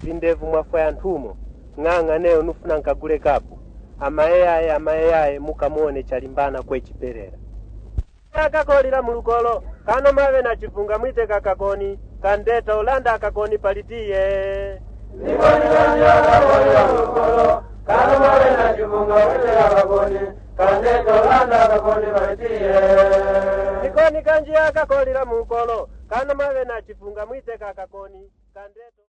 vindevu mwafwa nthumo ng'ang'a neyo nufuna nkagule kapu amayeyaye mukamuone chalimbana kwechiperera akakolira mulukolo kano mave na chifunga mwite kakakoni kandeta ulanda akakoni palitiye nikoni kanji akakolira mulukolo kano mave na chifunga mwite kakakoni kandeta ulanda akakoni palitiye nikoni kanji akakolira mulukolo kano mave na chifunga mwite kakakoni kandeta